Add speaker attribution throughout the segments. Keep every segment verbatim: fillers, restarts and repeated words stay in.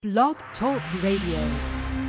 Speaker 1: Blog Talk Radio.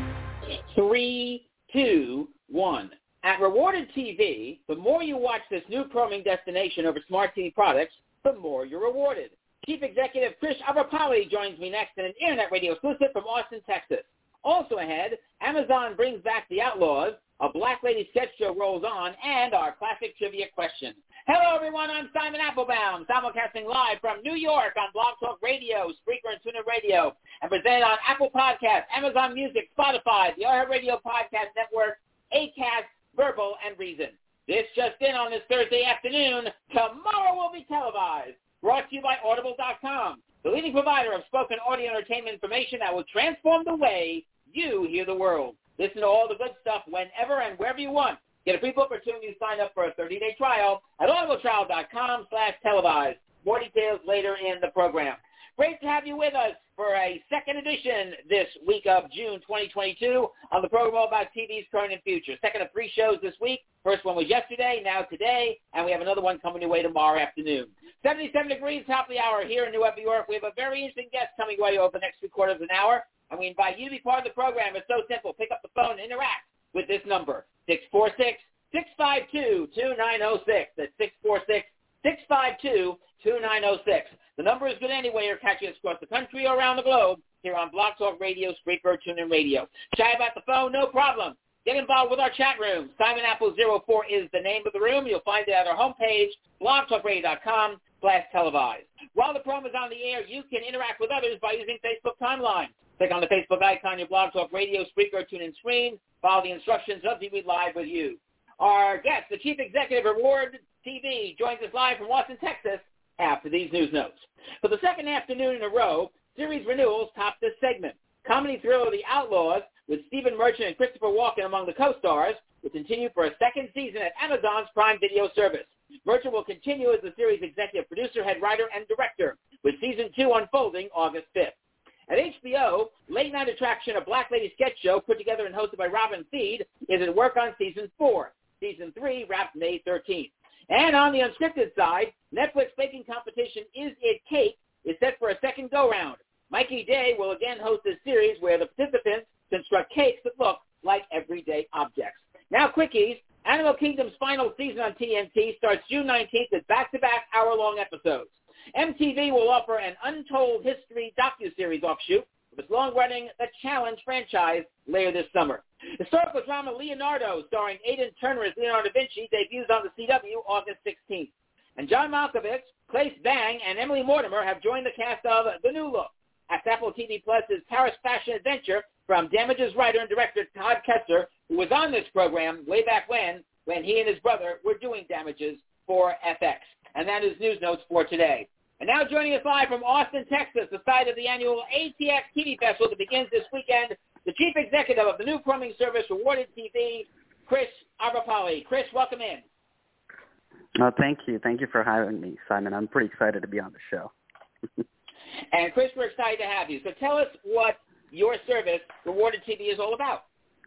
Speaker 2: Three, two, one. At Rewarded T V, the more you watch this new Chroming destination over smart T V products, the more you're rewarded. Chief Executive Chris Avapalli joins me next in an Internet Radio exclusive from Austin, Texas. Also ahead, Amazon brings back The Outlaws, a Black Lady sketch show rolls on, and our classic trivia question. Hello, everyone. I'm Simon Applebaum, simulcasting live from New York on Blog Talk Radio, Spreaker, and TuneIn Radio, and presented on Apple Podcasts, Amazon Music, Spotify, the iHeartRadio Podcast Network, Acast, Verbal, and Reason. This just in on this Thursday afternoon. Tomorrow will be televised. Brought to you by Audible dot com, the leading provider of spoken audio entertainment information that will transform the way you hear the world. Listen to all the good stuff whenever and wherever you want. Get a free book or two when you sign up for a thirty-day trial at audibletrial dot com slash televised. More details later in the program. Great to have you with us for a second edition this week of June twenty twenty-two on the program all about T V's current and future. Second of three shows this week. First one was yesterday, now today, and we have another one coming your way tomorrow afternoon. seventy-seven degrees, top of the hour here in New York. We have a very interesting guest coming your way over the next three quarters of an hour, and we invite you to be part of the program. It's so simple. Pick up the phone and interact with this number, six four six, six five two, two nine zero six. That's six four six, six five two, two nine zero six. The number is good anyway. You're catching us across the country or around the globe here on Blog Talk Radio, Spreaker, TuneIn Radio. Shy about the phone? No problem. Get involved with our chat room. Simon Apple zero four is the name of the room. You'll find it at our homepage, blog talk radio dot com slash televised. While the program is on the air, you can interact with others by using Facebook Timeline. Click on the Facebook icon on your Blog Talk Radio, Spreaker, TuneIn screen. Follow the instructions of T V Live with you. Our guest, the Chief Executive of Reward T V, joins us live from Austin, Texas, after these news notes. For the second afternoon in a row, series renewals top this segment. Comedy thriller The Outlaws, with Stephen Merchant and Christopher Walken among the co-stars, will continue for a second season at Amazon's Prime Video service. Merchant will continue as the series' executive producer, head writer, and director, with season two unfolding August fifth. At H B O, late-night attraction A Black Lady sketch show put together and hosted by Robin Thede is at work on season four. Season three wrapped May thirteenth. And on the unscripted side, Netflix baking competition Is It Cake is set for a second go-round. Mikey Day will again host this series where the participants construct cakes that look like everyday objects. Now, quickies. Animal Kingdom's final season on T N T starts June nineteenth with back-to-back hour-long episodes. M T V will offer an Untold History docuseries offshoot of its long-running The Challenge franchise later this summer. Historical drama Leonardo, starring Aidan Turner as Leonardo da Vinci, debuts on the C W August sixteenth. And John Malkovich, Claes Bang, and Emily Mortimer have joined the cast of The New Look. At Apple T V Plus' Paris Fashion Adventure from Damages writer and director Todd Kessler, who was on this program way back when, when he and his brother were doing Damages for F X. And that is news notes for today. And now joining us live from Austin, Texas, the site of the annual A T X T V Festival that begins this weekend, the Chief Executive of the new Chroming service, Rewarded T V, Chris Avapalli. Chris, welcome in.
Speaker 3: Oh, thank you. Thank you for having me, Simon. I'm pretty excited to be on the show.
Speaker 2: And, Chris, we're excited to have you. So tell us what your service, Rewarded T V, is all about.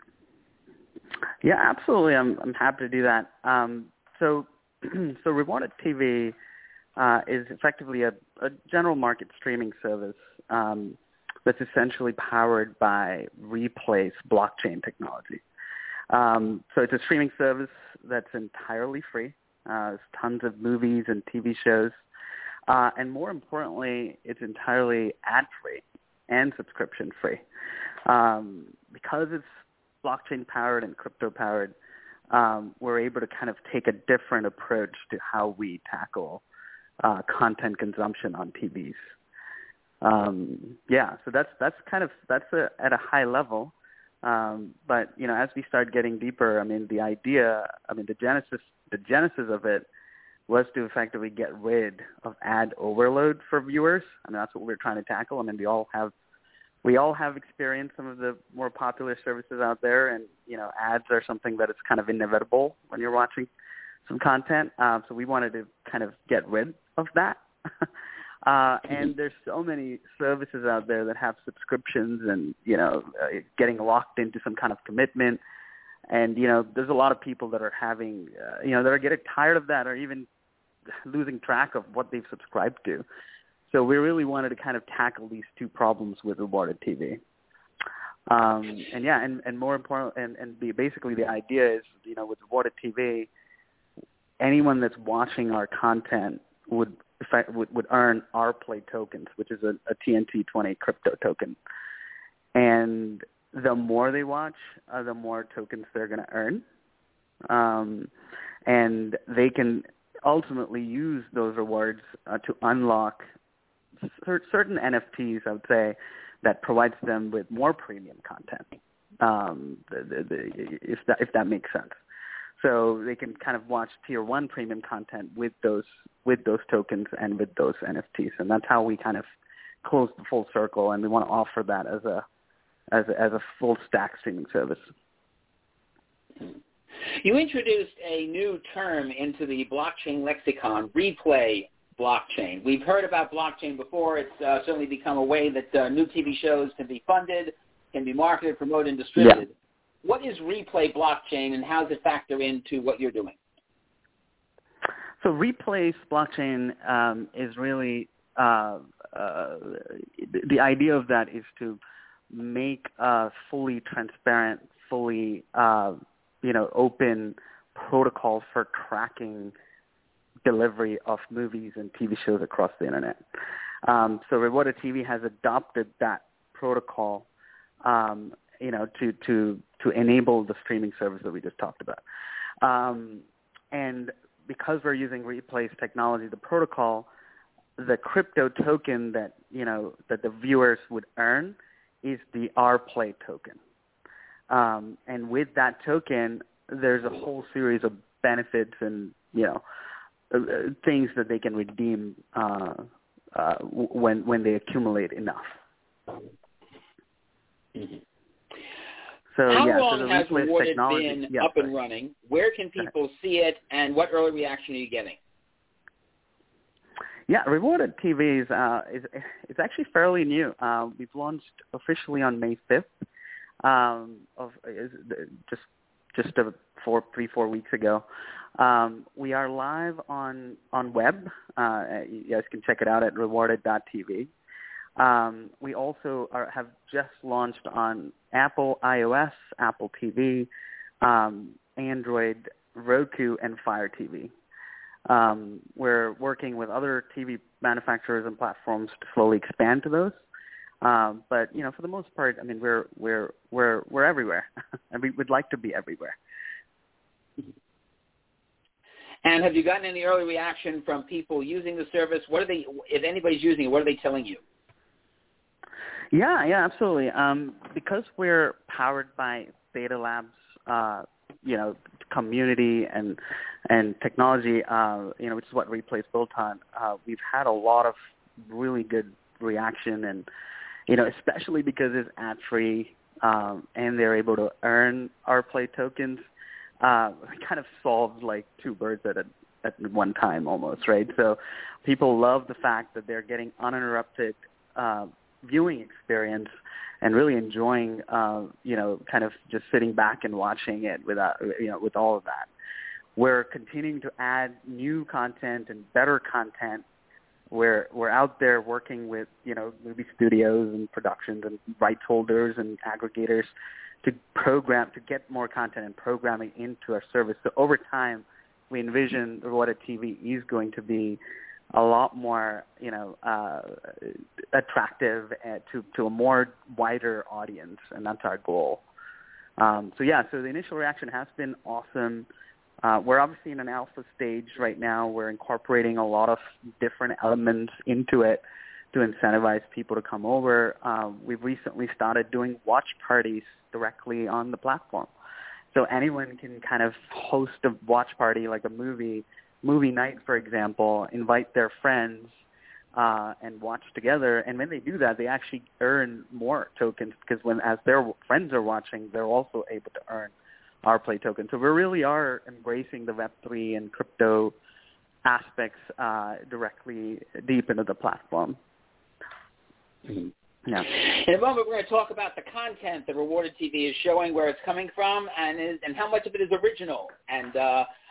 Speaker 3: Yeah, absolutely. I'm I'm happy to do that. Um, so, so Rewarded T V uh, is effectively a, a general market streaming service um, that's essentially powered by Replay's blockchain technology. Um, so it's a streaming service that's entirely free. Uh, there's tons of movies and T V shows. Uh, and more importantly, it's entirely ad-free and subscription-free. Um, because it's blockchain-powered and crypto-powered, um, we're able to kind of take a different approach to how we tackle uh, content consumption on T Vs. Um, yeah, so that's that's kind of that's a, at a high level. Um, but you know, as we start getting deeper, I mean, the idea, I mean, the genesis, the genesis of it was to effectively get rid of ad overload for viewers. I mean, that's what we're trying to tackle. I mean, we all have we all have experienced some of the more popular services out there, and you know, ads are something that is kind of inevitable when you're watching some content. Um, so we wanted to kind of get rid of that. Uh, and there's so many services out there that have subscriptions and, you know, uh, getting locked into some kind of commitment. And, you know, there's a lot of people that are having, uh, you know, that are getting tired of that or even losing track of what they've subscribed to. So we really wanted to kind of tackle these two problems with Rewarded T V. Um, and yeah, and, and more important, and, and the, basically the idea is, you know, with Rewarded T V, anyone that's watching our content would would, would earn our Play tokens, which is a, a T N T twenty crypto token. And the more they watch, uh, the more tokens they're going to earn. Um, and they can ultimately use those rewards uh, to unlock cer- certain N F Ts, I would say, that provides them with more premium content, um, the, the, the, if that if that makes sense. So they can kind of watch tier one premium content with those with those tokens and with those N F Ts, and that's how we kind of close the full circle. And we want to offer that as a as a, as a full stack streaming service.
Speaker 2: You introduced a new term into the blockchain lexicon, replay blockchain. We've heard about blockchain before. It's uh, certainly become a way that uh, new T V shows can be funded, can be marketed, promoted, and distributed. Yeah. What is replay blockchain, and how does it factor into what you're doing?
Speaker 3: So replay blockchain um, is really uh, uh, the idea of that is to make a fully transparent, fully uh, you know open protocol for tracking delivery of movies and T V shows across the internet. Um, so Rewarded T V has adopted that protocol, um, you know, to, to to enable the streaming service that we just talked about. Um, and because we're using Replay's technology, the protocol, the crypto token that you know that the viewers would earn is the R Play token. Um, and with that token, there's a whole series of benefits and you know. Uh, things that they can redeem uh, uh, when when they accumulate enough.
Speaker 2: Mm-hmm.
Speaker 3: So
Speaker 2: How
Speaker 3: yeah,
Speaker 2: long
Speaker 3: so the
Speaker 2: has Rewarded
Speaker 3: technology,
Speaker 2: been
Speaker 3: yeah,
Speaker 2: up
Speaker 3: sorry.
Speaker 2: and running? Where can people see it, and what early reaction are you getting?
Speaker 3: Yeah, Rewarded T V is uh, is it's actually fairly new. Uh, we've launched officially on May fifth, um, of is, just just a four three four weeks ago. Um, we are live on, on web. Uh, you guys can check it out at rewarded dot t v. Um, we also are, have just launched on Apple iOS, Apple T V, um, Android, Roku, and Fire T V. Um, we're working with other T V manufacturers and platforms to slowly expand to those. Um, but you know, for the most part, I mean, we're we're we're we're everywhere, and we would like to be everywhere.
Speaker 2: And have you gotten any early reaction from people using the service? What are they, if anybody's using it, what are they telling you?
Speaker 3: Yeah, yeah, absolutely. Um, because we're powered by Beta Labs, uh, you know, community and and technology, uh, you know, which is what Replay's built on. Uh, we've had a lot of really good reaction, and you know, especially because it's ad free um, and they're able to earn our Play tokens. Uh, kind of solves like two birds at a, at one time almost, right? So people love the fact that they're getting uninterrupted uh, viewing experience and really enjoying, uh, you know, kind of just sitting back and watching it without, you know, with all of that. We're continuing to add new content and better content. We're we're out there working with, you know, movie studios and productions and rights holders and aggregators to program, to get more content and programming into our service. So over time, we envision Rewarded T V is going to be a lot more, you know, uh, attractive uh, to, to a more wider audience, and that's our goal. Um, so yeah, so the initial reaction has been awesome. Uh, we're obviously in an alpha stage right now. We're incorporating a lot of different elements into it to incentivize people to come over. Uh, we've recently started doing watch parties directly on the platform. So anyone can kind of host a watch party, like a movie, movie night, for example, invite their friends uh, and watch together. And when they do that, they actually earn more tokens because when as their friends are watching, they're also able to earn our Play tokens. So we really are embracing the Web three and crypto aspects uh, directly deep into the platform.
Speaker 2: Mm-hmm.
Speaker 3: Yeah.
Speaker 2: In a moment, we're going to talk about the content that Rewarded T V is showing, where it's coming from, and is, and how much of it is original, and uh,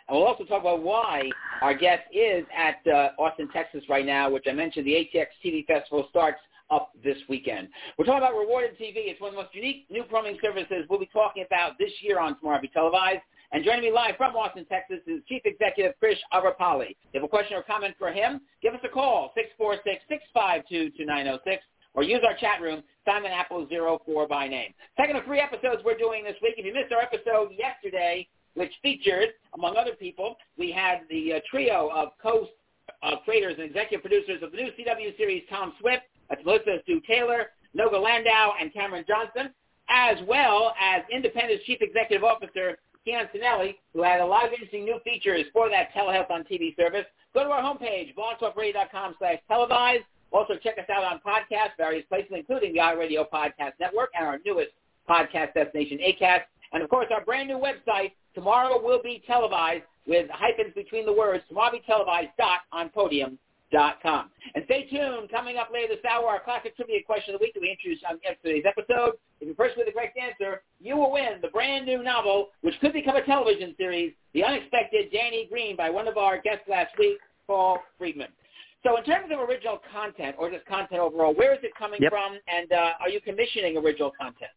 Speaker 2: And we'll also talk about why our guest is at uh, Austin, Texas right now, which I mentioned the A T X T V Festival starts up this weekend. We're talking about Rewarded T V. It's one of the most unique new programming services we'll be talking about this year on Tomorrow Be Televised. And joining me live from Austin, Texas is Chief Executive Krish Avarpalli. If you have a question or comment for him, give us a call, six four six, six five two, two nine zero six, or use our chat room, Simon Apple zero four by name. Second of three episodes we're doing this week. If you missed our episode yesterday, which featured, among other people, we had the uh, trio of co-creators uh, and executive producers of the new C W series Tom Swift, that's Melissa Stu Taylor, Noga Landau, and Cameron Johnson, as well as Independent's Chief Executive Officer, Keon Sinelli, who had a lot of interesting new features for that telehealth on T V service. Go to our homepage, blogtalkradio.com slash televised. Also, check us out on podcasts, various places, including the iRadio Podcast Network and our newest podcast destination, Acast. And, of course, our brand-new website, Tomorrow Will Be Televised, with hyphens between the words, tomorrow be televised dot on podium dot com. And stay tuned. Coming up later this hour, our classic trivia question of the week that we introduced on yesterday's episode. If you're first with the correct answer, you will win the brand-new novel, which could become a television series, The Unexpected Danny Green, by one of our guests last week, Paul Friedman. So in terms of original content, or just content overall, where is it coming
Speaker 3: yep.
Speaker 2: from, and uh, are you commissioning original content?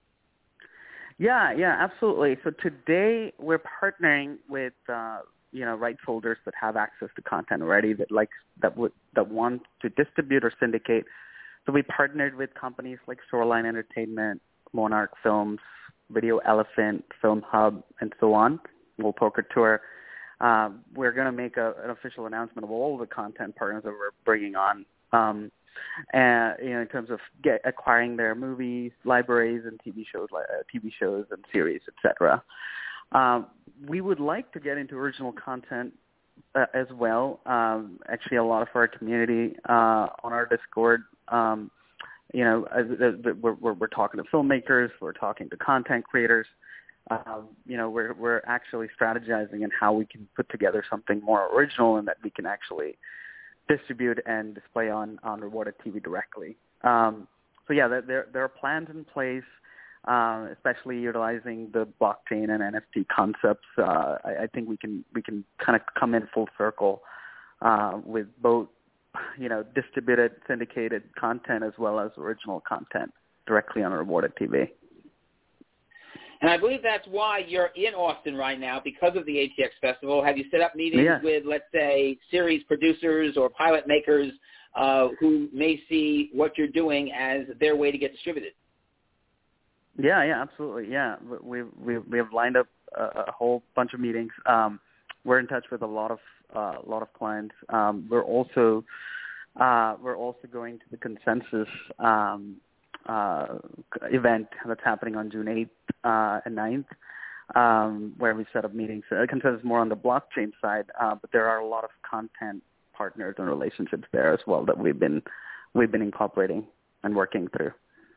Speaker 3: Yeah, yeah, absolutely. So today we're partnering with uh, you know rights holders that have access to content already that like that would that want to distribute or syndicate. So we partnered with companies like Shoreline Entertainment, Monarch Films, Video Elephant, Film Hub, and so on. World Poker Tour. Uh, we're going to make a, an official announcement of all the content partners that we're bringing on. Um, and you know, in terms of get, acquiring their movies, libraries, and T V shows, uh, T V shows and series, et cetera. Um, we would like to get into original content uh, as well. Um, actually, a lot of our community uh, on our Discord, um, you know, as, as, we're, we're, we're talking to filmmakers, we're talking to content creators. Um, you know, we're we're actually strategizing in how we can put together something more original and that we can actually distribute and display on, on Rewarded T V directly. Um, so yeah, there there are plans in place, uh, especially utilizing the blockchain and N F T concepts. Uh, I, I think we can we can kind of come in full circle uh, with both, you know, distributed, syndicated content as well as original content directly on Rewarded T V.
Speaker 2: And I believe that's why you're in Austin right now, because of the A T X Festival. Have you set up meetings
Speaker 3: yeah.
Speaker 2: with, let's say, series producers or pilot makers uh, who may see what you're doing as their way to get distributed?
Speaker 3: Yeah, yeah, absolutely. Yeah, we we we have lined up a, a whole bunch of meetings. Um, we're in touch with a lot of uh, a lot of clients. Um, we're also uh, we're also going to the Consensus Um, Uh, event that's happening on June eighth uh, and ninth, um, where we set up meetings. Uh, Consensus more on the blockchain side, uh, but there are a lot of content partners and relationships there as well that we've been we've been incorporating and working through.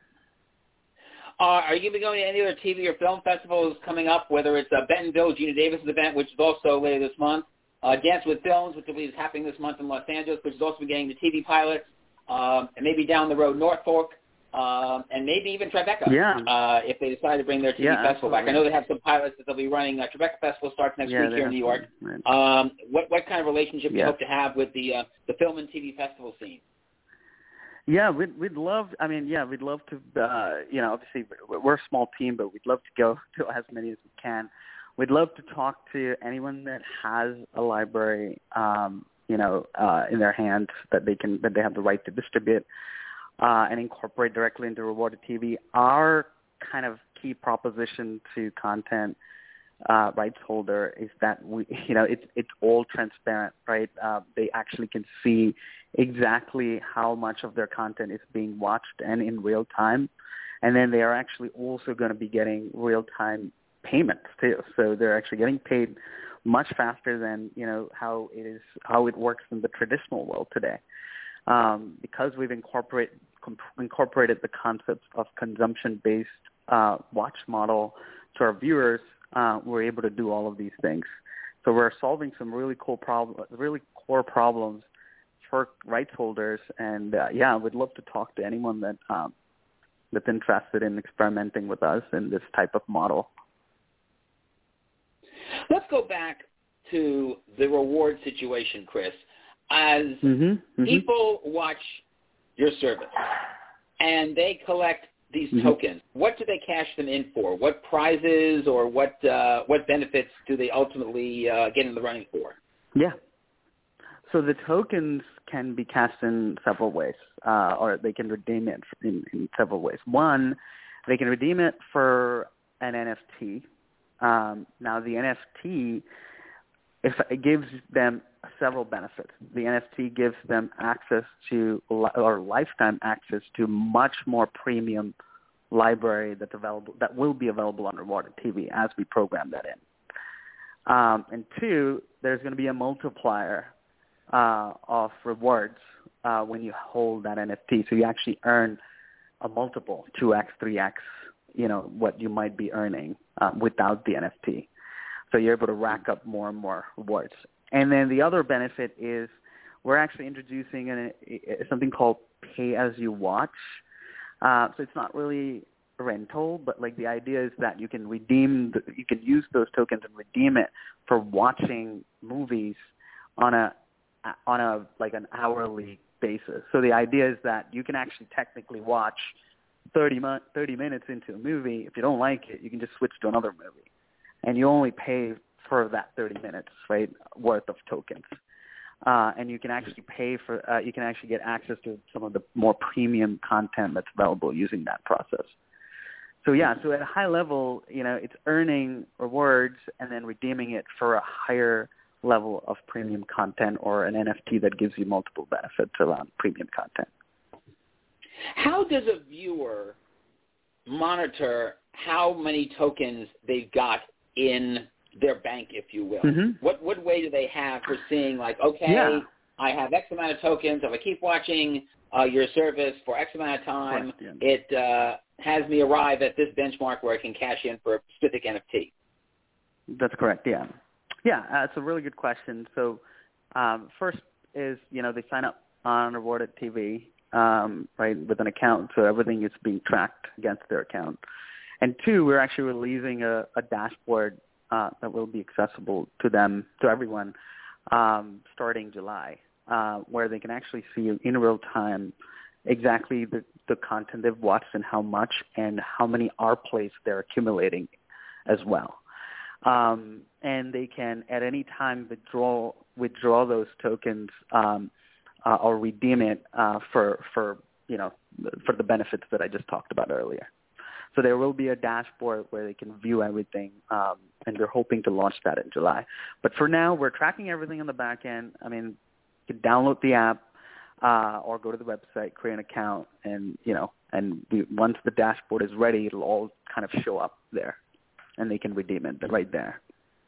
Speaker 2: Uh, are you going to be going to any other T V or film festivals coming up, whether it's uh, Bentonville, Gina Davis' event, which is also later this month, uh, Dance with Films, which I believe is happening this month in Los Angeles, which is also beginning the T V pilots, um, and maybe down the road Norfolk, Um, and maybe even Tribeca,
Speaker 3: yeah.
Speaker 2: uh, if they decide to bring their T V
Speaker 3: yeah,
Speaker 2: festival
Speaker 3: absolutely.
Speaker 2: back. I know they have some pilots that they'll be running. Uh, Tribeca Festival starts next
Speaker 3: yeah,
Speaker 2: week here in New York.
Speaker 3: Right.
Speaker 2: Um, what, what kind of relationship do
Speaker 3: yeah.
Speaker 2: you hope to have with the uh, the film and T V festival scene?
Speaker 3: Yeah, we'd, we'd love, I mean, yeah, we'd love to, uh, you know, obviously we're a small team, but we'd love to go to as many as we can. We'd love to talk to anyone that has a library, um, you know, uh, in their hands that they can, that they have the right to distribute. Uh, and incorporate directly into Rewarded T V. Our kind of key proposition to content uh, rights holder is that we, you know, it's it's all transparent, right? Uh, they actually can see exactly how much of their content is being watched and in real time, and then they are actually also going to be getting real time payments too. So they're actually getting paid much faster than you know how it is how it works in the traditional world today. Um, because we've incorporated incorporated the concepts of consumption-based uh, watch model to our viewers, uh, we're able to do all of these things. So we're solving some really cool problems, really core problems for rights holders. And uh, yeah, we'd love to talk to anyone that um, that's interested in experimenting with us in this type of model.
Speaker 2: Let's go back to the reward situation, Chris. As
Speaker 3: mm-hmm, mm-hmm.
Speaker 2: people watch your service and they collect these mm-hmm. tokens, what do they cash them in for? What prizes or what uh, what benefits do they ultimately uh, get in the running for?
Speaker 3: Yeah. So the tokens can be cashed in several ways, uh, or they can redeem it in, in several ways. One, they can redeem it for an N F T. Um, now, the N F T, if it gives them several benefits. The N F T gives them access to, or lifetime access to, much more premium library that's available, that will be available on Rewarded T V as we program that in. Um, and two, there's going to be a multiplier uh, of rewards uh, when you hold that N F T. So you actually earn a multiple, two X, three X, you know, what you might be earning uh, without the N F T. So you're able to rack up more and more rewards. And then the other benefit is we're actually introducing an, something called pay-as-you-watch. Uh, so it's not really rental, but like the idea is that you can redeem, the, you can use those tokens and redeem it for watching movies on a on a like an hourly basis. So the idea is that you can actually technically watch thirty, thirty minutes into a movie. If you don't like it, you can just switch to another movie, and you only pay for that thirty minutes, right, worth of tokens. Uh, and you can actually pay for, uh, you can actually get access to some of the more premium content that's available using that process. So yeah, so at a high level, you know, it's earning rewards and then redeeming it for a higher level of premium content or an N F T that gives you multiple benefits around premium content.
Speaker 2: How does a viewer monitor how many tokens they've got in their bank, if you will?
Speaker 3: Mm-hmm.
Speaker 2: What what way do they have for seeing, like, okay,
Speaker 3: yeah.
Speaker 2: I have X amount of tokens. If I keep watching uh, your service for X amount of time,
Speaker 3: right, yeah.
Speaker 2: it uh, has me arrive at this benchmark where I can cash in for a specific N F T.
Speaker 3: That's correct, yeah. Yeah, uh, it's a really good question. So um, first is, you know, they sign up on Rewarded T V, um, right, with an account, so everything is being tracked against their account. And two, we're actually releasing a, a dashboard Uh, that will be accessible to them, to everyone, um, starting July, uh, where they can actually see in real time exactly the, the content they've watched and how much and how many R plays they're accumulating as well. Um, and they can at any time withdraw withdraw those tokens um, uh, or redeem it uh, for for you know for the benefits that I just talked about earlier. So there will be a dashboard where they can view everything, um, and they're hoping to launch that in July. But for now, we're tracking everything on the back end. I mean, you can download the app uh, or go to the website, create an account, and you know, and we, once the dashboard is ready, it'll all kind of show up there, and they can redeem it right there.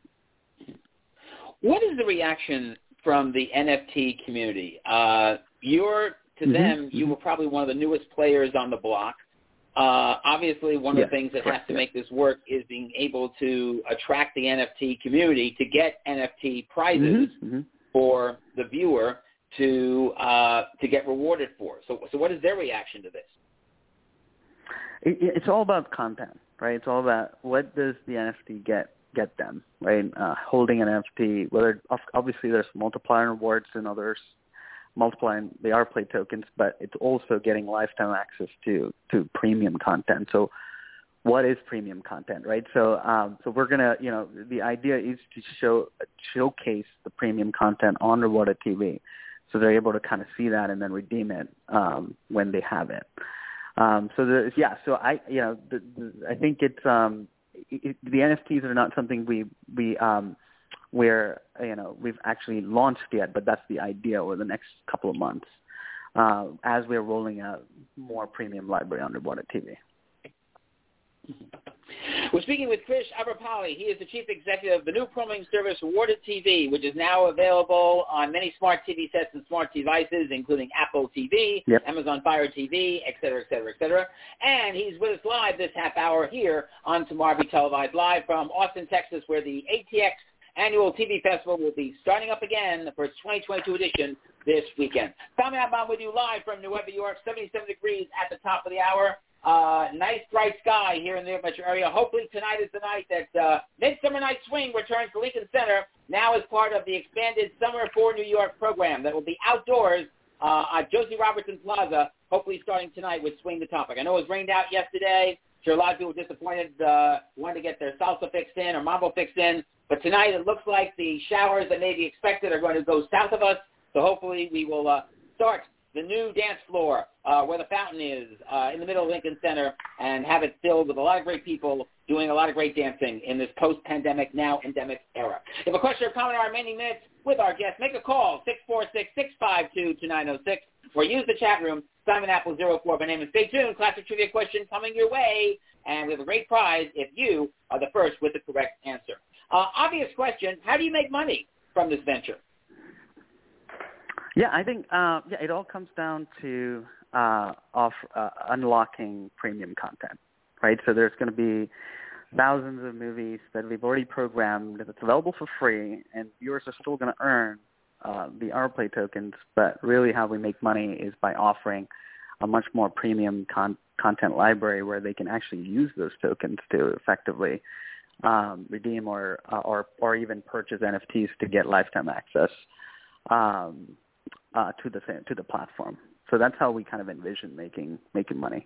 Speaker 2: What is the reaction from the N F T community? Uh, you're to
Speaker 3: mm-hmm.
Speaker 2: them, you were probably one of the newest players on the block. Uh, obviously, one of
Speaker 3: yeah,
Speaker 2: the things that
Speaker 3: correct,
Speaker 2: has to
Speaker 3: yeah.
Speaker 2: make this work is being able to attract the N F T community to get N F T prizes
Speaker 3: mm-hmm. Mm-hmm.
Speaker 2: for the viewer to uh, to get rewarded for. So, so what is their reaction to this?
Speaker 3: It, it's all about content, right? It's all about what does the N F T get get them, right? Uh, holding an N F T, whether obviously there's multiplier rewards and others. Multiplying the R Play tokens, but it's also getting lifetime access to, to premium content. So what is premium content, right? So um, so we're going to, you know, the idea is to show showcase the premium content on Rewarded T V so they're able to kind of see that and then redeem it um, when they have it. Um, so, the, yeah, so I, you know, the, the, I think it's, um, it, the N F Ts are not something we, we um, where, you know, we've actually launched yet, but that's the idea over the next couple of months uh, as we're rolling out more premium library on Rewarded T V.
Speaker 2: We're speaking with Krish Avarpalli. He is the chief executive of the new programming service Rewarded T V, which is now available on many smart T V sets and smart devices, including Apple T V,
Speaker 3: yep.
Speaker 2: Amazon Fire T V, et cetera, et cetera, et cetera. And he's with us live this half hour here on Tomorrow Be Televised, live from Austin, Texas, where the A T X Annual T V Festival will be starting up again for its twenty twenty-two edition this weekend. Tommy Abban with you live from New York, seventy-seven degrees at the top of the hour. Uh, nice bright sky here in the metro area. Hopefully tonight is the night that uh, Midsummer Night Swing returns to Lincoln Center, now as part of the expanded Summer for New York program that will be outdoors uh, at Josie Robertson Plaza, hopefully starting tonight with Swing the Topic. I know it was rained out yesterday. Sure, a lot of people were disappointed, uh, wanted to get their salsa fixed in or mambo fixed in. But tonight it looks like the showers that may be expected are going to go south of us. So hopefully we will uh, start the new dance floor uh, where the fountain is uh, in the middle of Lincoln Center and have it filled with a lot of great people doing a lot of great dancing in this post-pandemic, now endemic era. If you have a question or comment in our remaining minutes with our guest, make a call, six four six, six five two, two nine zero six, or use the chat room, Simon Apple zero four. My name is Stay tuned. Classic trivia question coming your way, and we have a great prize if you are the first with the correct answer. Uh, obvious question, how do you make money from this venture?
Speaker 3: Yeah, I think uh, yeah, it all comes down to uh, off uh, unlocking premium content, right? So there's going to be thousands of movies that we've already programmed that's available for free, and viewers are still going to earn uh, the OurPlay tokens. But really, how we make money is by offering a much more premium con- content library where they can actually use those tokens to effectively um, redeem or uh, or or even purchase N F Ts to get lifetime access. Um, Uh, to the to the platform. So that's how we kind of envision making making money.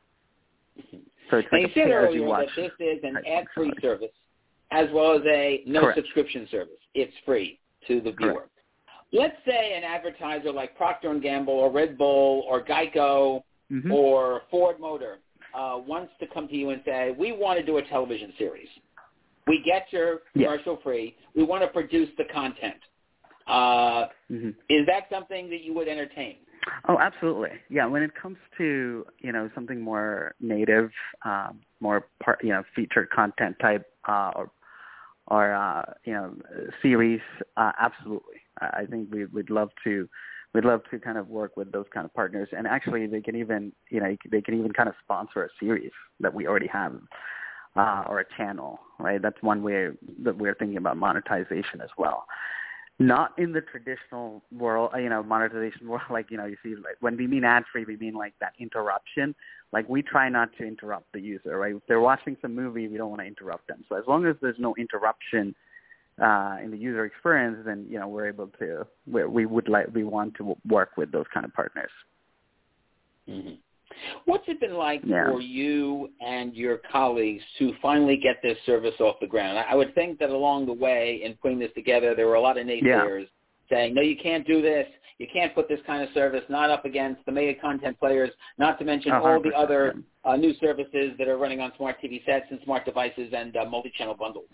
Speaker 3: So it's
Speaker 2: and
Speaker 3: like
Speaker 2: you
Speaker 3: a
Speaker 2: said
Speaker 3: pay as you
Speaker 2: earlier
Speaker 3: watch.
Speaker 2: that this is an ad-free service as well as a no
Speaker 3: Correct.
Speaker 2: subscription service. It's free to the viewer.
Speaker 3: Correct.
Speaker 2: Let's say an advertiser like Procter and Gamble or Red Bull or Geico
Speaker 3: mm-hmm.
Speaker 2: or Ford Motor uh, wants to come to you and say, we want to do a television series. We get your commercial
Speaker 3: yeah.
Speaker 2: free. We want to produce the content. Uh,
Speaker 3: mm-hmm.
Speaker 2: Is that something that you would entertain?
Speaker 3: Oh, absolutely. Yeah, when it comes to, you know, something more native, um, more part, you know, featured content type uh, or, or uh, you know, series, uh, absolutely. I think we, we'd love to, we'd love to kind of work with those kind of partners. And actually, they can even, you know, they can even kind of sponsor a series that we already have uh, or a channel, right? That's one way that we're thinking about monetization as well. Not in the traditional world, you know, monetization world, like, you know, you see, like, when we mean ad-free, we mean like that interruption. Like, we try not to interrupt the user, right? If they're watching some movie, we don't want to interrupt them. So as long as there's no interruption uh, in the user experience, then, you know, we're able to, we, we would like, we want to work with those kind of partners.
Speaker 2: Mm-hmm. What's it been like
Speaker 3: yeah.
Speaker 2: for you and your colleagues to finally get this service off the ground? I would think that along the way in putting this together, there were a lot of naysayers yeah. saying, no, you can't do this. You can't put this kind of service not up against the mega content players, not to mention all the other uh, new services that are running on smart T V sets and smart devices and uh, multi-channel bundles.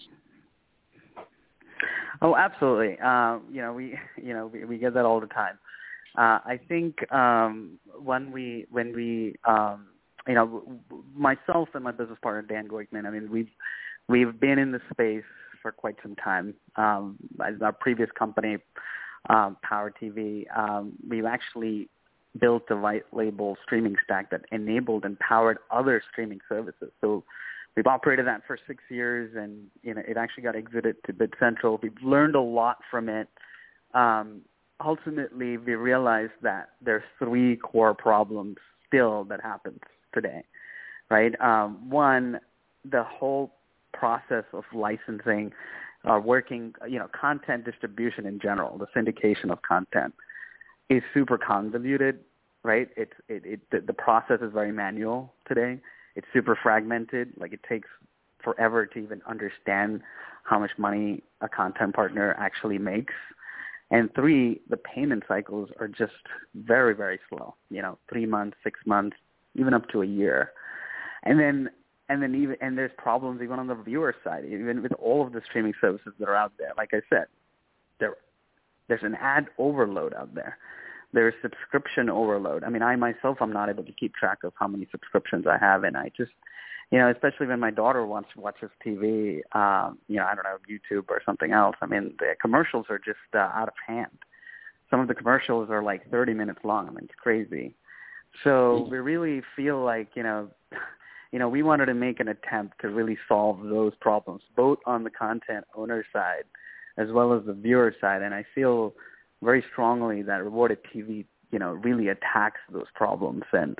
Speaker 3: Oh, absolutely. Uh, you know, we you know we, we get that all the time. Uh, I think um, when we, when we, um, you know, myself and my business partner Dan Goikman, I mean, we've we've been in the space for quite some time. Um, as our previous company, um, Power T V, um, we've actually built a white label streaming stack that enabled and powered other streaming services. So we've operated that for six years, and you know, it actually got exited to Bid Central. We've learned a lot from it. Um, Ultimately, we realized that there's three core problems still that happens today, right? Um, one, the whole process of licensing, uh, working, you know, content distribution in general, the syndication of content is super convoluted, right? It's it, it the, the process is very manual today. It's super fragmented. Like, it takes forever to even understand how much money a content partner actually makes. And three, the payment cycles are just very, very slow. You know, three months, six months, even up to a year. And then, and then even, and there's problems even on the viewer side, even with all of the streaming services that are out there. Like I said, there, there's an ad overload out there. There's subscription overload. I mean, I myself, I'm not able to keep track of how many subscriptions I have, and I just, you know, especially when my daughter wants watches T V, um, you know, I don't know, YouTube or something else. I mean, the commercials are just uh, out of hand. Some of the commercials are like thirty minutes long. I mean, it's crazy. So we really feel like, you know, you know, we wanted to make an attempt to really solve those problems, both on the content owner side as well as the viewer side. And I feel very strongly that Rewarded T V, you know, really attacks those problems. And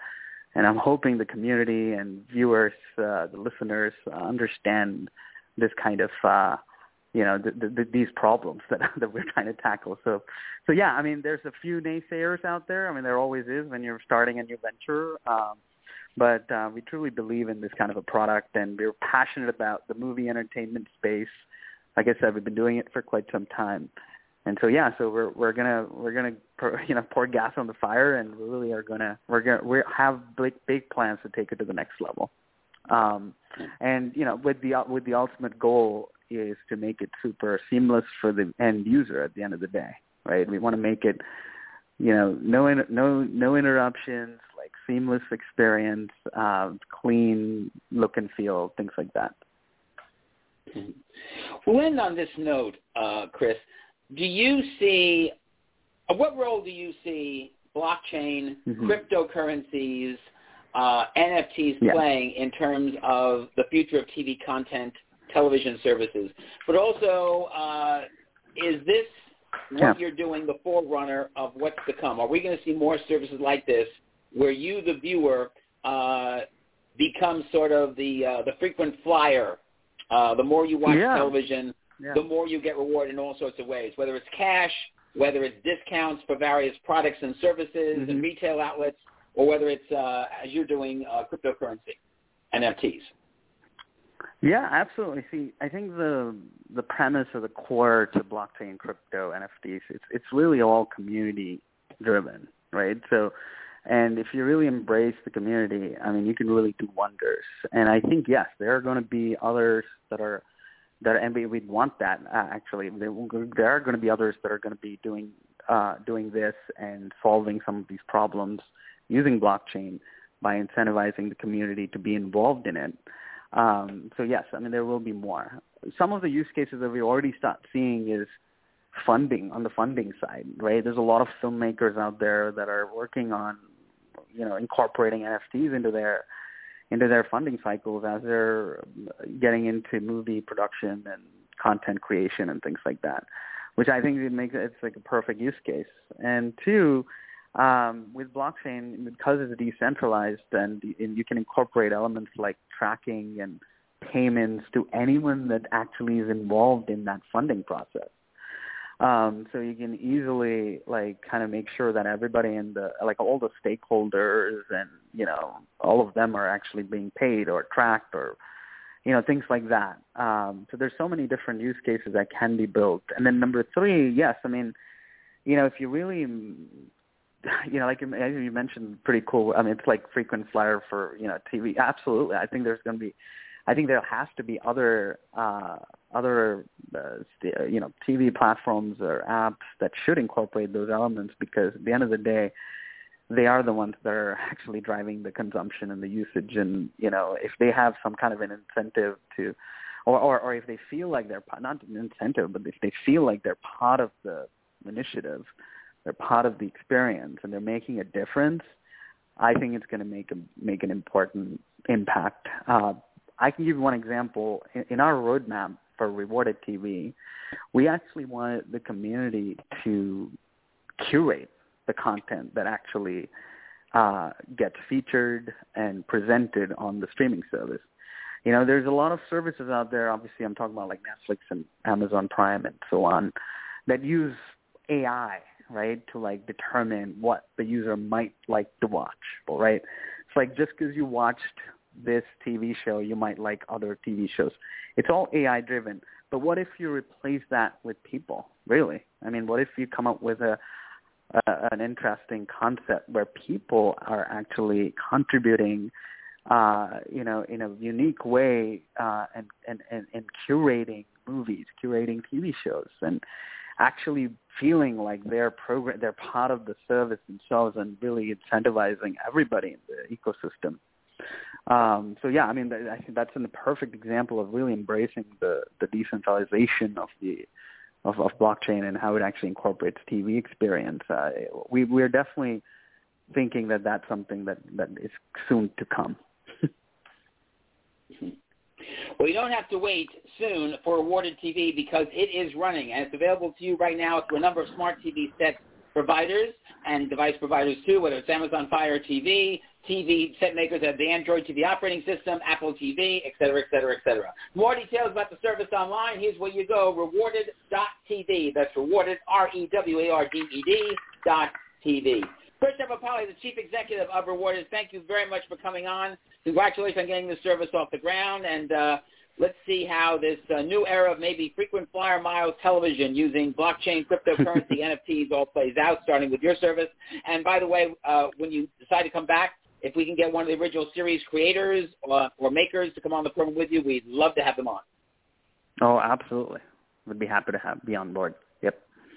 Speaker 3: and I'm hoping the community and viewers, uh, the listeners, uh, understand this kind of, uh, you know, the, the, these problems that that we're trying to tackle. So, so yeah, I mean, there's a few naysayers out there. I mean, there always is when you're starting a new venture. Um, but uh, we truly believe in this kind of a product, and we're passionate about the movie entertainment space. Like I said, we've been doing it for quite some time. And so yeah, so we're we're gonna we're gonna you know pour gas on the fire, and we really are gonna we're gonna we have big big plans to take it to the next level. Um, and you know, with the with the ultimate goal is to make it super seamless for the end user at the end of the day, right? We want to make it, you know, no no no interruptions, like seamless experience, uh, clean look and feel, things like that.
Speaker 2: We'll end on this note, uh, Chris. Do you see, what role do you see blockchain, mm-hmm. cryptocurrencies, uh, N F Ts
Speaker 3: yeah.
Speaker 2: playing in terms of the future of T V content, television services? But also, uh, is this what
Speaker 3: yeah.
Speaker 2: you're doing, the forerunner of what's to come? Are we going to see more services like this where you, the viewer, uh, become sort of the uh, the frequent flyer? Uh, the more you watch
Speaker 3: yeah.
Speaker 2: television, Yeah. the more you get rewarded in all sorts of ways, whether it's cash, whether it's discounts for various products and services mm-hmm. and retail outlets, or whether it's, uh, as you're doing, uh, cryptocurrency, N F Ts.
Speaker 3: Yeah, absolutely. See, I think the the premise or the core to blockchain, crypto, N F Ts, it's it's really all community driven, right? So, and if you really embrace the community, I mean, you can really do wonders. And I think, yes, there are going to be others that are That and we we'd want that uh, actually. There, there are going to be others that are going to be doing uh, doing this and solving some of these problems using blockchain by incentivizing the community to be involved in it. Um, so yes, I mean there will be more. Some of the use cases that we already start seeing is funding on the funding side, right? There's a lot of filmmakers out there that are working on, you know, incorporating N F Ts into their into their funding cycles as they're getting into movie production and content creation and things like that, which I think it makes it's like a perfect use case. And two, um, with blockchain, because it's decentralized and, and you can incorporate elements like tracking and payments to anyone that actually is involved in that funding process. Um, so you can easily like kind of make sure that everybody in the, like all the stakeholders and, you know, all of them are actually being paid or tracked or, you know, things like that. Um, so there's so many different use cases that can be built. And then number three, yes, I mean, you know, if you really, you know, like as you mentioned, pretty cool. I mean, it's like frequent flyer for, you know, T V. Absolutely. I think there's going to be, I think there has to be other, uh, other, uh, you know, T V platforms or apps that should incorporate those elements because at the end of the day, they are the ones that are actually driving the consumption and the usage. And, you know, if they have some kind of an incentive to, or, or, or if they feel like they're, not an incentive, but if they feel like they're part of the initiative, they're part of the experience and they're making a difference, I think it's going to make a, make an important impact. Uh, I can give you one example. In, in our roadmap for Rewarded T V, we actually wanted the community to curate the content that actually uh, gets featured and presented on the streaming service. You know, there's a lot of services out there. Obviously, I'm talking about like Netflix and Amazon Prime and so on that use A I, right, to like determine what the user might like to watch, right? It's like just because you watched this T V show, you might like other T V shows. It's all A I driven. But what if you replace that with people, really? I mean, what if you come up with a uh, an interesting concept where people are actually contributing, uh, you know, in a unique way, uh, and, and, and, and curating movies, curating T V shows, and actually feeling like they're program, they're part of the service themselves, and really incentivizing everybody in the ecosystem. Um, so yeah, I mean, I think that's a perfect example of really embracing the, the decentralization of the of, of blockchain and how it actually incorporates T V experience. Uh, we we're definitely thinking that that's something that, that is soon to come.
Speaker 2: Well, you don't have to wait soon for Rewarded T V because it is running, and it's available to you right now through a number of smart T V set providers and device providers too, whether it's Amazon Fire T V, T V set makers have the Android T V operating system, Apple T V, et cetera, et cetera, et cetera. More details about the service online, here's where you go, rewarded dot t v. That's rewarded, R E W A R D E D dot T V. Chris Evapoli, the Chief Executive of Rewarded, thank you very much for coming on. Congratulations on getting the service off the ground, and uh, let's see how this uh, new era of maybe frequent flyer miles television using blockchain, cryptocurrency, N F Ts all plays out, starting with your service. And by the way, uh, when you decide to come back, if we can get one of the original series creators or, or makers to come on the program with you, we'd love to have them on.
Speaker 3: Oh, absolutely. We'd be happy to have be on board. Yep.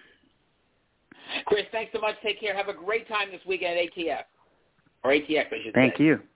Speaker 2: Chris, thanks so much. Take care. Have a great time this weekend at A T F. Or A T X, I should
Speaker 3: Thank
Speaker 2: say.
Speaker 3: you.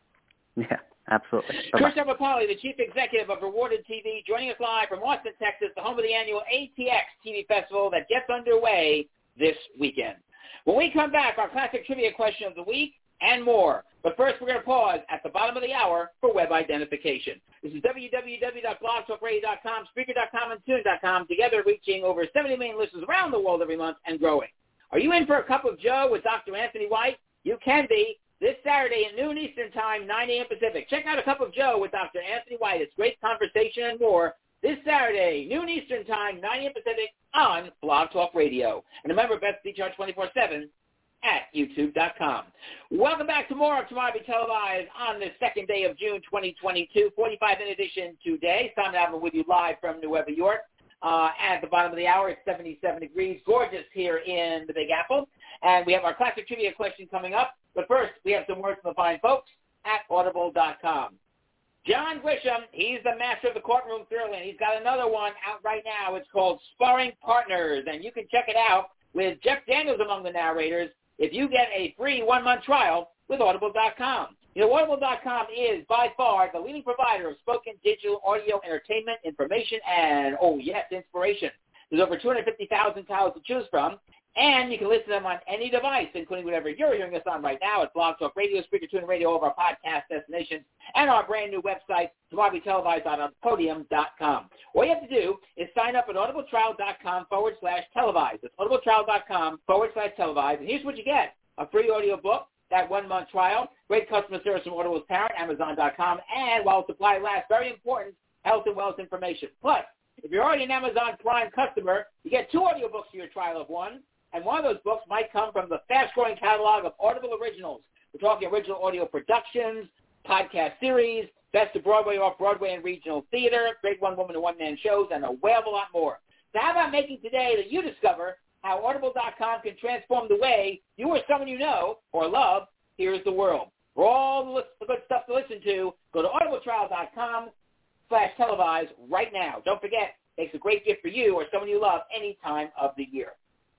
Speaker 3: Yeah, absolutely.
Speaker 2: Chris Evapoli, the Chief Executive of Rewarded T V, joining us live from Austin, Texas, the home of the annual A T X T V Festival that gets underway this weekend. When we come back, our classic trivia question of the week and more. But first, we're going to pause at the bottom of the hour for web identification. This is w w w dot blog talk radio dot com, Spreaker dot com, and Tune dot com, together reaching over seventy million listeners around the world every month and growing. Are you in for a cup of Joe with Doctor Anthony White? You can be this Saturday at noon Eastern Time, nine a.m. Pacific. Check out A Cup of Joe with Doctor Anthony White. It's great conversation and more this Saturday, noon Eastern Time, nine a.m. Pacific on Blog Talk Radio. And remember, best featured twenty-four seven at youtube dot com. Welcome back to more of Tomorrow Be Televised on the second day of June twenty twenty-two, forty-five minute edition today. Simon Alvin with you live from New York. Uh, at the bottom of the hour, it's seventy-seven degrees, gorgeous here in the Big Apple. And we have our classic trivia question coming up. But first, we have some words from the fine folks at audible dot com. John Grisham, he's the master of the courtroom thriller, and he's got another one out right now. It's called Sparring Partners, and you can check it out with Jeff Daniels among the narrators if you get a free one-month trial with audible dot com. You know, audible dot com is by far the leading provider of spoken digital audio entertainment, information, and, oh, yes, inspiration. There's over two hundred fifty thousand titles to choose from, and you can listen to them on any device, including whatever you're hearing us on right now at Blog Talk Radio, Spreaker, TuneIn Radio, all of our podcast destinations, and our brand-new website, tomorrow be televised on podium dot com. All you have to do is sign up at audibletrial.com forward slash televised. It's audibletrial.com forward slash televised, and here's what you get. A free audio book, that one-month trial, great customer service from Audible's parent, amazon dot com, and while supply lasts, very important health and wealth information. Plus, if you're already an Amazon Prime customer, you get two audiobooks for your trial of one, and one of those books might come from the fast-growing catalog of Audible originals. We're talking original audio productions, podcast series, best of Broadway, off-Broadway, and regional theater, great one-woman and one-man shows, and a whale of a lot more. So how about making today that you discover how audible dot com can transform the way you or someone you know or love hears the world. For all the, list, the good stuff to listen to, go to audibletrial.com slash televised right now. Don't forget, it makes a great gift for you or someone you love any time of the year.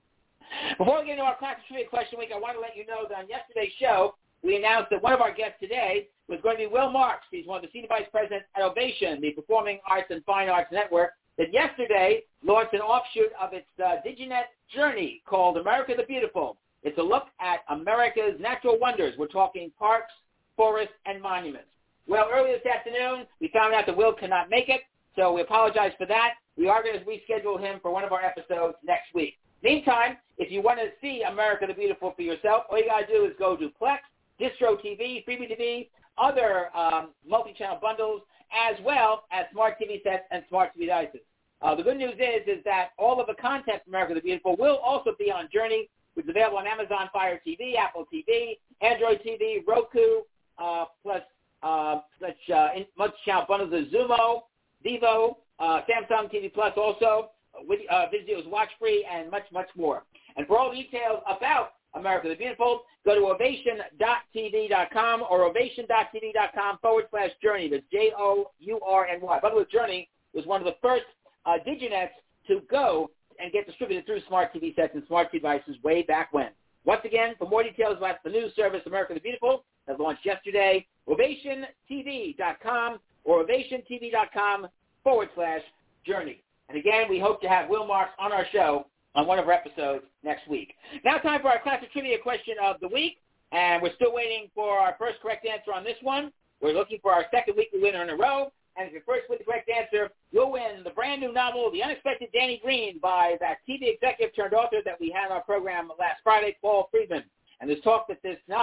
Speaker 2: Before we get into our classic trivia question week, I want to let you know that on yesterday's show, we announced that one of our guests today was going to be Will Marks. He's one of the senior vice presidents at Ovation, the Performing Arts and Fine Arts Network, that yesterday launched an offshoot of its uh, DigiNet journey called America the Beautiful. It's a look at America's natural wonders. We're talking parks, forests, and monuments. Well, earlier this afternoon, we found out that Will cannot make it, so we apologize for that. We are going to reschedule him for one of our episodes next week. Meantime, if you want to see America the Beautiful for yourself, all you got to do is go to Plex, Distro T V, Freebie T V, other um, multi-channel bundles, as well as smart T V sets and smart T V devices. Uh, the good news is, is that all of the content from America the Beautiful will also be on Journey, which is available on Amazon Fire T V, Apple T V, Android T V, Roku, uh, plus uh, such uh, multi-channel bundles of Zumo, Vivo, uh, Samsung T V Plus also, with, uh, Vizio's Watch Free, and much, much more. And for all details about America the Beautiful, go to ovation dot t v dot com or ovation dot t v dot com forward slash journey. That's J O U R N Y. By the way, Journey was one of the first uh, DigiNets to go and get distributed through smart T V sets and smart devices way back when. Once again, for more details about the new service, America the Beautiful, that launched yesterday, ovation t v dot com or ovation t v dot com forward slash journey. And again, we hope to have Will Marks on our show on one of our episodes next week. Now time for our classic trivia question of the week, and we're still waiting for our first correct answer on this one. We're looking for our second weekly winner in a row, and if you're first with the correct answer, you'll win the brand new novel, The Unexpected Danny Green, by that T V executive turned author that we had on our program last Friday, Paul Friedman. And there's talk that this novel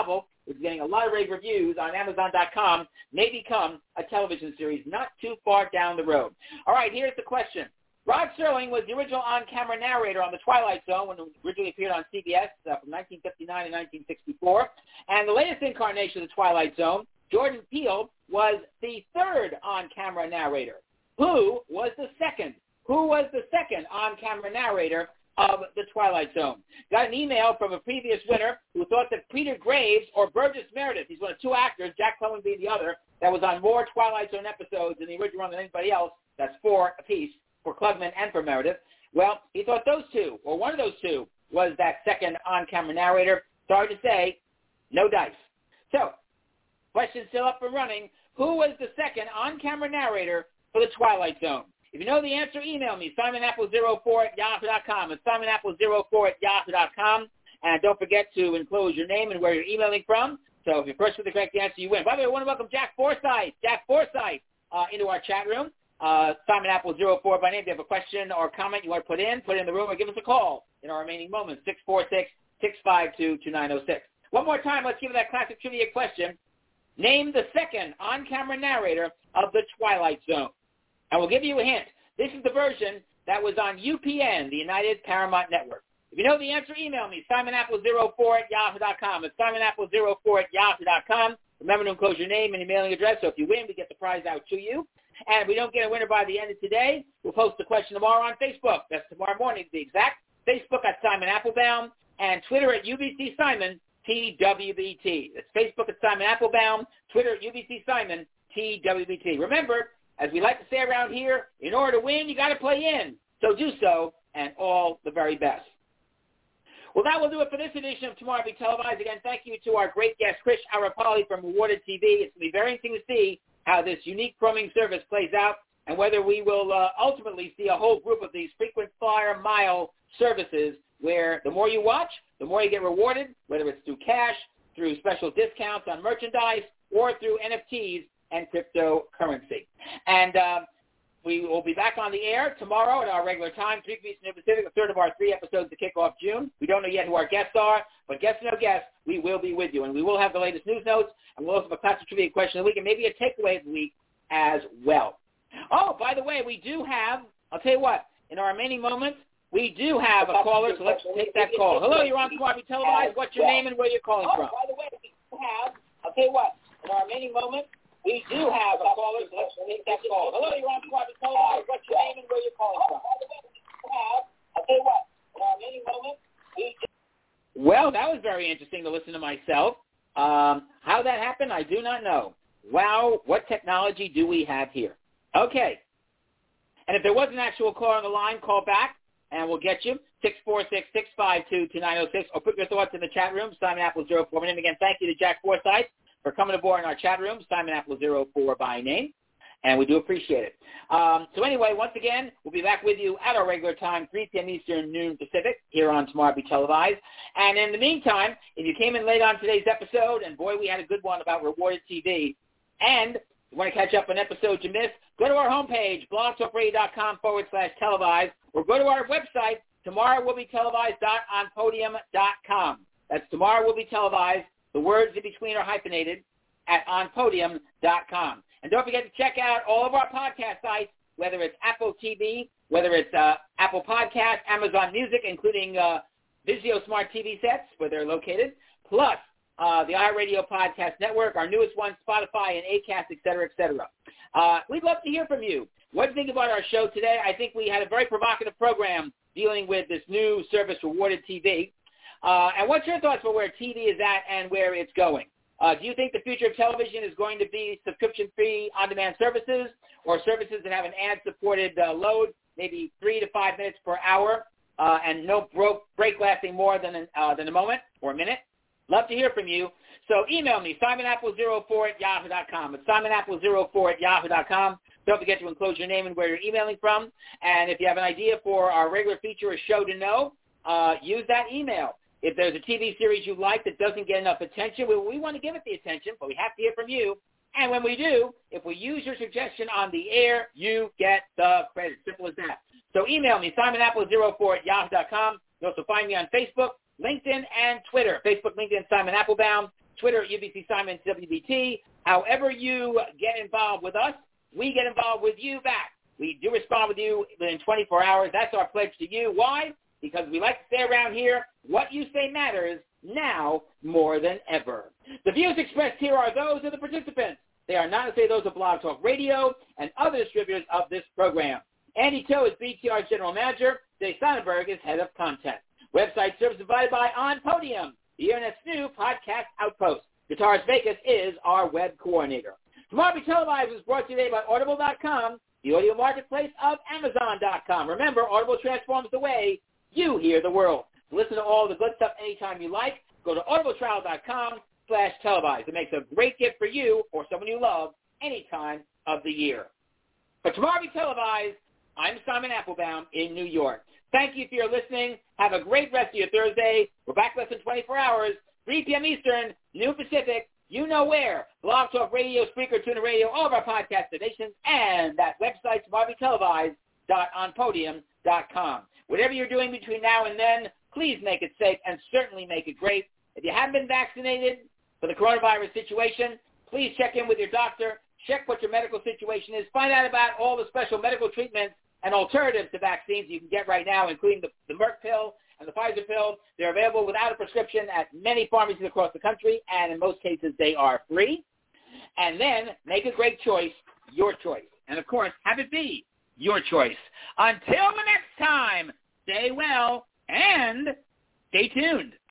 Speaker 2: which is getting a lot of rave reviews on Amazon dot com, may become a television series not too far down the road. All right, here's the question. Rod Serling was the original on-camera narrator on The Twilight Zone when it originally appeared on C B S uh, from nineteen fifty-nine to nineteen sixty-four. And the latest incarnation of The Twilight Zone, Jordan Peele, was the third on-camera narrator. Who was the second? Who was the second on-camera narrator of The Twilight Zone? Got an email from a previous winner who thought that Peter Graves or Burgess Meredith, he's one of two actors, Jack Clement being the other, that was on more Twilight Zone episodes in the original one than anybody else. That's four apiece for Klugman and for Meredith. Well, he thought those two, or one of those two, was that second on-camera narrator. Sorry to say, no dice. So, question still up and running. Who was the second on-camera narrator for The Twilight Zone? If you know the answer, email me, simon apple zero four at yahoo dot com. It's simon apple zero four at yahoo dot com. And don't forget to enclose your name and where you're emailing from. So if you're first with the correct answer, you win. By the way, I want to welcome Jack Forsythe, Jack Forsythe uh, into our chat room. Uh, Simon Apple zero four by name. If you have a question or comment you want to put in, put it in the room or give us a call in our remaining moments, six four six, six five two, two nine zero six. One more time, let's give it that classic trivia question. Name the second on-camera narrator of The Twilight Zone. And we'll give you a hint. This is the version that was on U P N, the United Paramount Network. If you know the answer, email me, simon apple zero four at yahoo dot com. It's simon apple zero four at yahoo dot com. Remember to enclose your name and your mailing address, so if you win, we get the prize out to you. And if we don't get a winner by the end of today, we'll post the question tomorrow on Facebook. That's tomorrow morning to be exact. Facebook at Simon Applebaum and Twitter at U B C Simon T W B T. That's Facebook at Simon Applebaum, Twitter at U B C Simon T W B T. Remember, as we like to say around here, in order to win, you got to play in. So do so, and all the very best. Well, that will do it for this edition of Tomorrow Be Televised. Again, thank you to our great guest, Krish Arapali from Rewarded T V. It's going to be very interesting to see how this unique roaming service plays out and whether we will uh, ultimately see a whole group of these frequent flyer mile services where the more you watch, the more you get rewarded, whether it's through cash, through special discounts on merchandise, or through N F Ts and cryptocurrency. And uh, we will be back on the air tomorrow at our regular time, three p.m. Eastern Pacific, the third of our three episodes to kick off June. We don't know yet who our guests are, but guess no guess, we will be with you. And we will have the latest news notes, and we'll also have a classic trivia question of the week, and maybe a takeaway of the week as well. Oh, by the way, we do have, I'll tell you what, in our remaining moments, we do have a caller, so let's take that call. Hello, you're on Tomorrow Be Televised. What's your name and where you're calling from?
Speaker 4: Oh, by the way, we do have, I'll tell you what, in our remaining moments, we do have a caller, so let's take that call. Hello, you're on Tomorrow Be Televised. What's your name and where you're calling from? By the way, we do have, I'll tell you what, in our remaining moments, we do.
Speaker 2: Well, that was very interesting to listen to myself. Um, how that happened, I do not know. Wow, what technology do we have here? Okay. And if there was an actual caller on the line, call back, and we'll get you, six four six, six five two, two nine zero six, or put your thoughts in the chat room, Simon Apple zero four. And again, thank you to Jack Forsythe for coming aboard in our chat room, Simon Apple zero four by name, and we do appreciate it. Um, so anyway, once again, we'll be back with you at our regular time, three p.m. Eastern, noon Pacific, here on Tomorrow Be Televised. And in the meantime, if you came in late on today's episode, and boy, we had a good one about Rewarded T V, and you want to catch up on episodes you missed, go to our homepage, blogtalkradio.com forward slash televised, or go to our website, tomorrow will be televised dot on podium dot com. That's tomorrow will be televised. The words in between are hyphenated at on podium dot com. And don't forget to check out all of our podcast sites, whether it's Apple T V, whether it's uh, Apple Podcasts, Amazon Music, including uh, Vizio Smart T V sets, where they're located, plus uh, the iRadio Podcast Network, our newest one, Spotify and Acast, et cetera, et cetera. Uh, we'd love to hear from you. What do you think about our show today? I think we had a very provocative program dealing with this new service, Rewarded T V. Uh, and what's your thoughts for where T V is at and where it's going? Uh, do you think the future of television is going to be subscription-free on-demand services or services that have an ad-supported uh, load, maybe three to five minutes per hour, uh, and no bro- break lasting more than, uh, than a moment or a minute? Love to hear from you. So email me, simon apple zero four at yahoo dot com. It's simon apple zero four at yahoo dot com. Don't forget to enclose your name and where you're emailing from. And if you have an idea for our regular feature or show to know, uh, use that email. If there's a T V series you like that doesn't get enough attention, we, we want to give it the attention, but we have to hear from you. And when we do, if we use your suggestion on the air, you get the credit. Simple as that. So email me, simon apple zero four at yahoo dot com. You can also find me on Facebook, LinkedIn, and Twitter. Facebook, LinkedIn, Simon Applebaum. Twitter at U B C Simon W B T. However you get involved with us, we get involved with you back. We do respond with you within twenty-four hours. That's our pledge to you. Why? Because we like to say around here, what you say matters now more than ever. The views expressed here are those of the participants. They are not to say those of Blog Talk Radio and other distributors of this program. Andy Toe is B T R's General Manager. Dave Sonnenberg is Head of Content. Website service provided by On Podium, the Internet's new podcast outpost. Guitarist Vegas is our web coordinator. Tomorrow Be Televised was brought to you today by Audible dot com, the audio marketplace of Amazon dot com. Remember, Audible transforms the way you hear the world. To listen to all the good stuff anytime you like, go to audible trial dot com slash televised. It makes a great gift for you or someone you love any time of the year. For Tomorrow Be Televised, I'm Simon Applebaum in New York. Thank you for your listening. Have a great rest of your Thursday. We're back less than twenty-four hours, three p.m. Eastern, noon Pacific. You know where. Blog Talk Radio, Spreaker, TuneIn Radio, all of our podcast stations, and that website, tomorrow be televised dot on podium dot com. Whatever you're doing between now and then, please make it safe and certainly make it great. If you haven't been vaccinated for the coronavirus situation, please check in with your doctor. Check what your medical situation is. Find out about all the special medical treatments and alternatives to vaccines you can get right now, including the, the Merck pill and the Pfizer pill. They're available without a prescription at many pharmacies across the country, and in most cases they are free. And then make a great choice, your choice. And, of course, have it be your choice. Until the next time, stay well and stay tuned.